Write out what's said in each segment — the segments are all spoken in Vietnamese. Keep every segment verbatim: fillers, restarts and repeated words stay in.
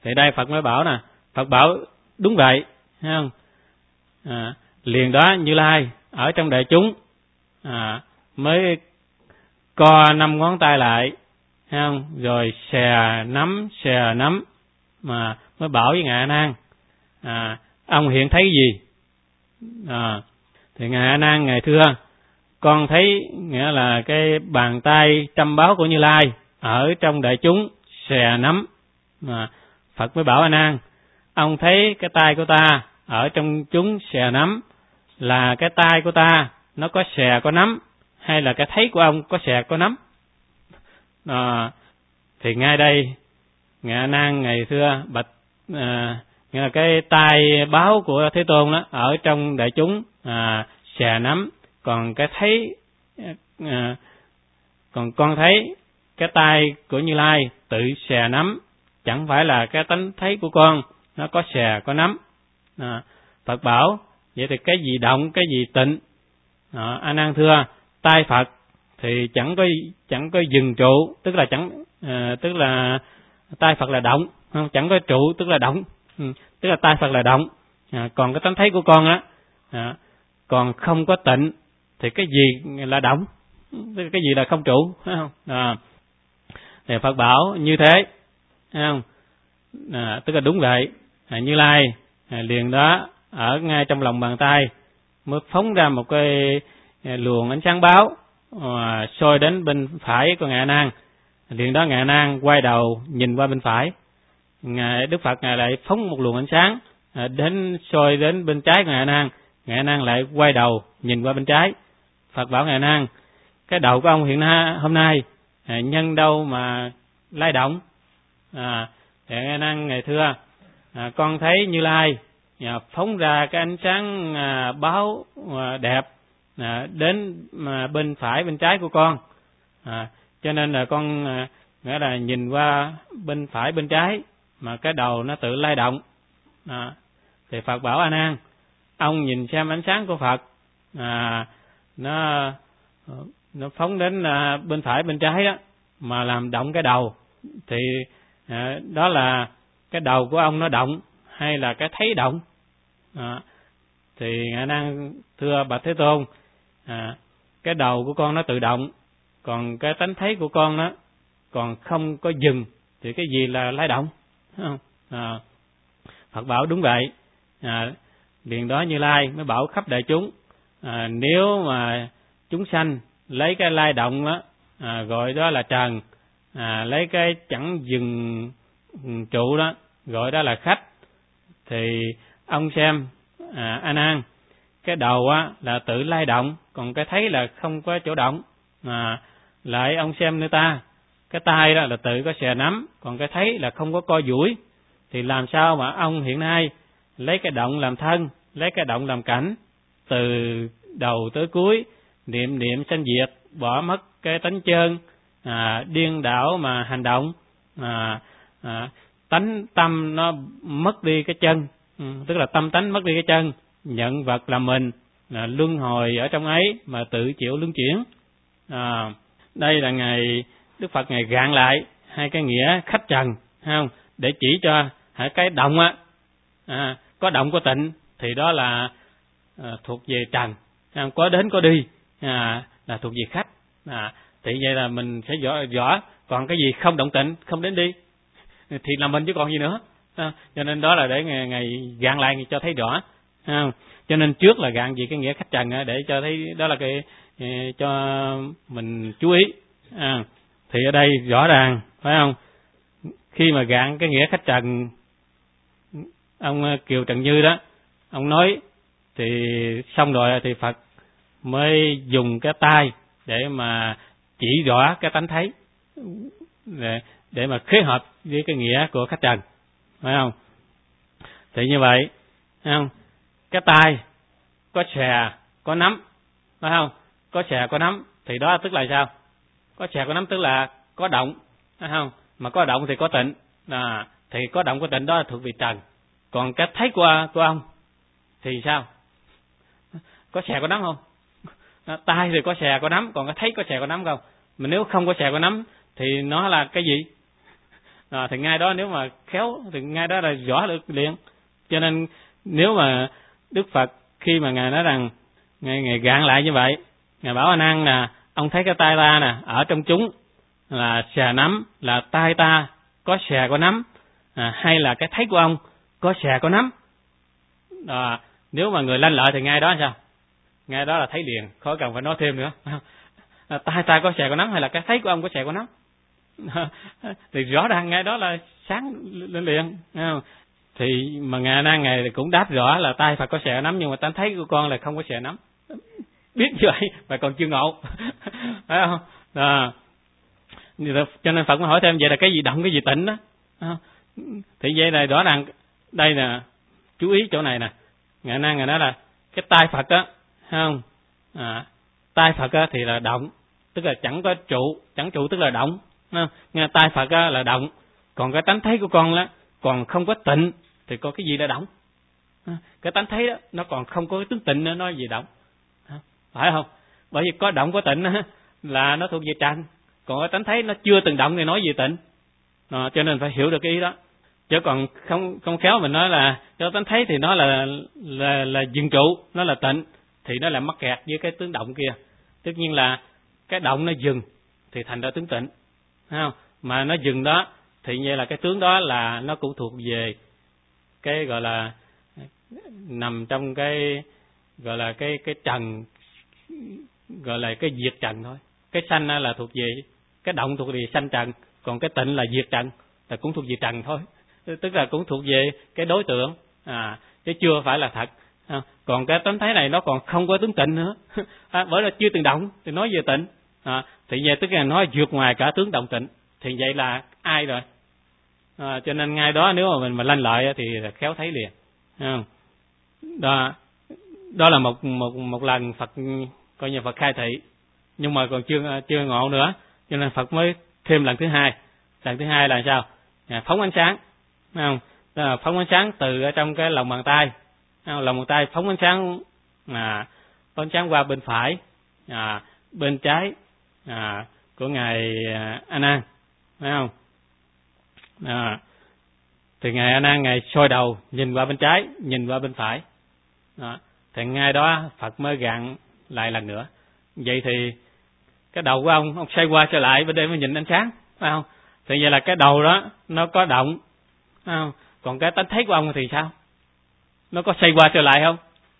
Thì đây Phật mới bảo nè, Phật bảo đúng vậy, thấy không? À, liền đó Như Lai ở trong đại chúng à, mới co năm ngón tay lại, thấy không? Rồi xè nắm xè nắm mà mới bảo với ngài A Nan, à, ông hiện thấy gì? À, thì ngài A Nan ngài thưa, con thấy nghĩa là cái bàn tay trăm báo của Như Lai ở trong đại chúng xè nắm. Mà Phật mới bảo A Nan, ông thấy cái tay của ta ở trong chúng xè nắm là cái tay của ta nó có xè có nắm, hay là cái thấy của ông có xè có nắm? À, thì ngay đây ngài A Nan ngày xưa bạch à, nghĩa là cái tay báo của Thế Tôn đó ở trong đại chúng à, xè nắm, còn cái thấy à, còn con thấy cái tay của Như Lai tự xè nắm, chẳng phải là cái tánh thấy của con nó có xè có nắm. À, Phật bảo vậy thì cái gì động cái gì tịnh? À, A Nan thưa, tay Phật thì chẳng có chẳng có dừng trụ, tức là chẳng à, tức là tay Phật là động, không, chẳng có trụ tức là động, ừ, tức là tay Phật là động. À, còn cái tánh thấy của con á à, còn không có tịnh thì cái gì là động, cái gì là không trụ, phải không? À, thì Phật bảo như thế, thấy không? À, tức là đúng vậy. À, Như Lai à, liền đó ở ngay trong lòng bàn tay mới phóng ra một cái luồng ánh sáng báo à, soi đến bên phải của ngài A Nan. Liền đó ngài A Nan quay đầu nhìn qua bên phải, ngài Đức Phật ngài lại phóng một luồng ánh sáng à, đến soi đến bên trái của ngài A Nan. Ngài A Nan lại quay đầu nhìn qua bên trái. Phật bảo ngài A Nan, cái đầu của ông hiện nay hôm nay à, nhân đâu mà lay động? À, thì ngài A Nan ngài thưa, à, con thấy Như Lai à, phóng ra cái ánh sáng à, báo à, đẹp à, đến mà bên phải bên trái của con, à, cho nên là con à, nghĩa là nhìn qua bên phải bên trái mà cái đầu nó tự lay động. À, thì Phật bảo A Nan, ông nhìn xem ánh sáng của Phật à, nó nó phóng đến à, bên phải bên trái đó mà làm động cái đầu, thì à, đó là cái đầu của ông nó động hay là cái thấy động? À, thì A Nan thưa bạch Thế Tôn, à, cái đầu của con nó tự động, còn cái tánh thấy của con đó còn không có dừng, thì cái gì là lay động? Không? À, Phật bảo đúng vậy. À, liền đó Như Lai mới bảo khắp đại chúng, à, nếu mà chúng sanh lấy cái lay động đó, à, gọi đó là trần, à, lấy cái chẳng dừng trụ đó gọi đó là khách, thì ông xem à, A Nan, cái đầu á là tự lay động, còn cái thấy là không có chỗ động. À, lại ông xem nữa ta, cái tay đó là tự có xè nắm, còn cái thấy là không có co duỗi, thì làm sao mà ông hiện nay lấy cái động làm thân, lấy cái động làm cảnh, từ đầu tới cuối niệm niệm sanh diệt, bỏ mất cái tánh chân, à, điên đảo mà hành động, à, à, tánh tâm nó mất đi cái chân, ừ, tức là tâm tánh mất đi cái chân, nhận vật là mình, là luân hồi ở trong ấy mà tự chịu luân chuyển. À, đây là ngày Đức Phật ngày gạn lại hai cái nghĩa khách trần, không, để chỉ cho hả, cái động á, à, có động có tịnh thì đó là à, thuộc về trần, không, có đến có đi à, là thuộc về khách. À, thì vậy là mình sẽ rõ rõ, còn cái gì không động tịnh không đến đi thì là mình chứ còn gì nữa. À, cho nên đó là để ngày, ngày gạn lại cho thấy rõ. À, cho nên trước là gạn gì cái nghĩa khách trần để cho thấy đó là cái cho mình chú ý. À, thì ở đây rõ ràng phải không, khi mà gạn cái nghĩa khách trần, ông Kiều Trần Như đó ông nói thì xong rồi, thì Phật mới dùng cái tay để mà chỉ rõ cái tánh thấy, để, để mà khế hợp với cái nghĩa của khách trần, phải không? Thì như vậy, phải không? Cái tay có xè có nắm, phải không? Có xè có nắm thì đó tức là sao? Có xè có nắm tức là có động, phải không? Mà có động thì có tịnh, à, thì có động có tịnh đó là thuộc về trần. Còn cái thấy của của ông thì sao? Có xè có nắm không? Tay thì có xè có nắm, còn cái thấy có xè có nắm không? Mà nếu không có xè có nắm thì nó là cái gì? À, thì ngay đó nếu mà khéo thì ngay đó là rõ được liền. Cho nên nếu mà Đức Phật khi mà ngài nói rằng ngài, ngài gạn lại như vậy, ngài bảo A Nan là ông thấy cái tay ta nè ở trong chúng là xè nắm, là tay ta có xè có nắm, à, hay là cái thấy của ông có xè có nắm. À, nếu mà người lanh lợi thì ngay đó sao? Ngay đó là thấy liền, khỏi cần phải nói thêm nữa. À, tay ta có xè có nắm hay là cái thấy của ông có xè có nắm? Thì rõ ràng ngay đó là sáng lên liền. Thì mà ngài A Nan ngài cũng đáp rõ là tay Phật có xè nắm, nhưng mà tánh thấy của con là không có xè nắm. Biết như vậy mà còn chưa ngộ. Phải không? À, cho nên Phật mới hỏi thêm vậy là cái gì động cái gì tịnh đó. À, thì vậy là rõ ràng đây nè, chú ý chỗ này nè. Ngài A Nan ngài nói là cái tay Phật á, không? À, tay Phật á thì là động, tức là chẳng có trụ, chẳng trụ tức là động. Nghe tay Phật á là động, còn cái tánh thấy của con đó còn không có tịnh thì có cái gì là động? Cái tánh thấy đó nó còn không có cái tướng tịnh nữa, nó gì động? Phải không? Bởi vì có động có tịnh á, là nó thuộc về trần, còn cái tánh thấy nó chưa từng động thì nói gì tịnh. À, cho nên phải hiểu được cái ý đó. Chứ còn không không khéo mình nói là cho tánh thấy thì nó là là là dừng trụ, nó là tịnh, thì nó lại mắc kẹt với cái tướng động kia. Tất nhiên là cái động nó dừng thì thành ra tướng tịnh, thấy không? Mà nó dừng đó thì như là cái tướng đó là nó cũng thuộc về cái gọi là nằm trong cái gọi là cái cái trần, gọi là cái diệt trần thôi. Cái sanh là thuộc về cái động, thuộc về sanh trần, còn cái tịnh là diệt trần, là cũng thuộc về trần thôi, tức là cũng thuộc về cái đối tượng, à, chứ chưa phải là thật. À, còn cái tánh thấy này nó còn không có tướng tịnh nữa, à, bởi là chưa từng động thì nói về tịnh, à, thì vậy tức là nói vượt ngoài cả tướng động tịnh, thì vậy là ai rồi? À, cho nên ngay đó nếu mà mình mà lanh lợi thì khéo thấy liền. À, đó, đó là một một một lần Phật coi như Phật khai thị, nhưng mà còn chưa chưa ngộ nữa, cho nên Phật mới thêm lần thứ hai. Lần thứ hai là sao? À, phóng ánh sáng, thấy không? À, phóng ánh sáng từ ở trong cái lòng bàn tay, lòng bàn tay phóng ánh sáng, à, phóng ánh sáng qua bên phải, à, bên trái, à, của ngài A Nan, thấy không? À, thì ngài A Nan ngài soi đầu nhìn qua bên trái, nhìn qua bên phải, đó. Thì ngay đó Phật mới gạn lại lần nữa. Vậy thì cái đầu của ông ông xoay qua xoay lại bên đây mới nhìn ánh sáng, phải không? Thì vậy là cái đầu đó nó có động, phải không? Còn cái tánh thấy của ông thì sao? Nó có xoay qua xoay lại không?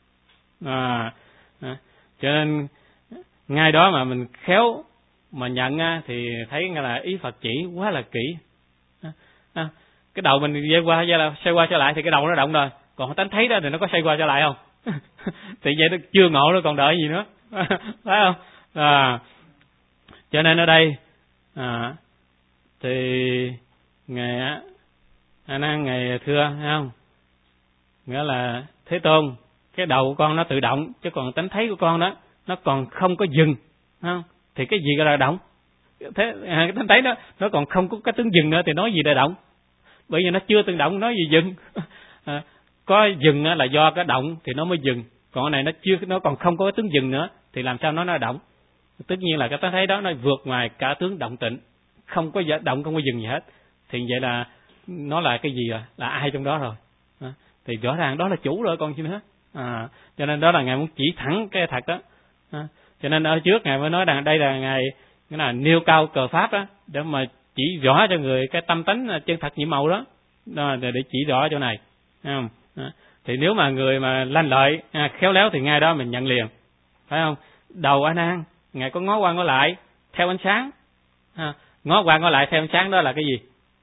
À, à, cho nên ngay đó mà mình khéo mà nhận á, thì thấy là ý Phật chỉ quá là kỹ. À, à, cái đầu mình dây qua xoay qua xoay lại thì cái đầu nó động rồi, còn tánh thấy đó thì nó có xoay qua xoay lại không? Thì vậy nó chưa ngộ, nó còn đợi gì nữa. Phải không? À, cho nên ở đây à, thì ngài A Nan ngài thưa, thấy không? Nghĩa là Thế Tôn, cái đầu của con nó tự động, chứ còn tánh thấy của con đó nó còn không có dừng, không? Thì cái gì gọi là động? Thế cái tánh thấy đó nó còn không có cái tướng dừng nữa thì nói gì là động? Bởi vì nó chưa từng động nói gì dừng. À, có dừng là do cái động thì nó mới dừng, còn cái này nó chưa, nó còn không có cái tướng dừng nữa thì làm sao nó nó động? Tất nhiên là cái tánh thấy đó nó vượt ngoài cả tướng động tịnh, không có động không có dừng gì hết, thì vậy là nó là cái gì rồi? Là ai trong đó rồi? À, thì rõ ràng đó là chủ rồi còn gì nữa. À, cho nên đó là ngài muốn chỉ thẳng cái thật đó. À, cho nên ở trước ngài mới nói rằng đây là ngài cái là nêu cao cờ pháp đó để mà chỉ rõ cho người cái tâm tánh chân thật nhiệm màu đó, đó để chỉ rõ chỗ này. À, thì nếu mà người mà lanh lợi, à, khéo léo thì ngay đó mình nhận liền, phải không? Đầu A Nan ngài có ngó qua ngó lại theo ánh sáng, à, ngó qua ngó lại theo ánh sáng đó là cái gì?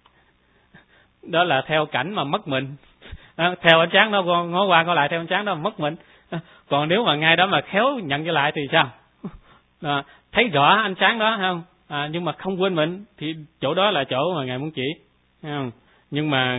Đó là theo cảnh mà mất mình. À, theo ánh sáng đó ngó qua ngó lại theo ánh sáng đó mất mình. À, còn nếu mà ngay đó mà khéo nhận trở lại thì sao? À, thấy rõ ánh sáng đó không? À, nhưng mà không quên mình thì chỗ đó là chỗ mà ngài muốn chỉ, không? Nhưng mà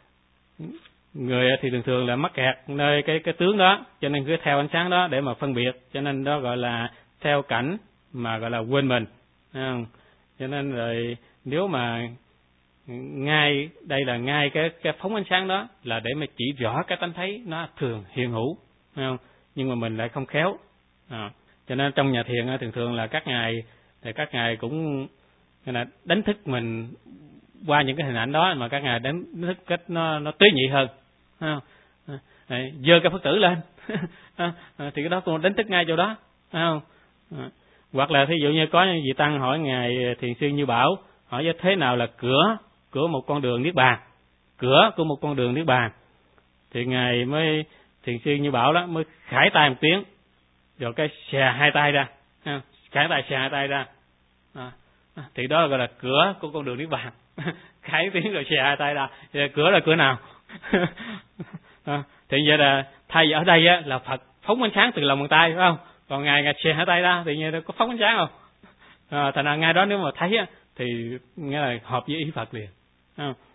người thì thường thường là mắc kẹt nơi cái cái tướng đó, cho nên cứ theo ánh sáng đó để mà phân biệt, cho nên đó gọi là theo cảnh mà gọi là quên mình, không? Cho nên rồi nếu mà ngay đây là ngay cái cái phóng ánh sáng đó là để mà chỉ rõ cái tánh thấy nó thường hiện hữu, không? Nhưng mà mình lại không khéo, à, cho nên trong nhà thiền thường thường là các ngài thì các ngài cũng là đánh thức mình qua những cái hình ảnh đó mà các ngài đến thức cách nó nó tế nhị hơn, không? Đấy, giơ cái Phật tử lên thì cái đó cũng đánh thức ngay chỗ đó, không? Hoặc là thí dụ như có những vị tăng hỏi ngài Thiền sư Như Bảo, hỏi cho thế nào là cửa của một con đường niết bàn, cửa của một con đường niết bàn, thì ngài mới Thiền sư Như Bảo đó mới khải tay một tiếng, rồi cái xè hai tay ra, khải tay xè hai tay ra, à, thì đó gọi là cửa của con đường niết bàn. Khải tiếng rồi xè hai tay ra, thì cửa là cửa nào? À, thì vậy là thay vì ở đây á, là Phật phóng ánh sáng từ lòng bàn tay, phải không? Còn ngài ngài xè hai tay ra thì như có phóng ánh sáng không? À, thành ra ngay đó nếu mà thấy á, thì nghĩa là hợp với ý Phật liền, không?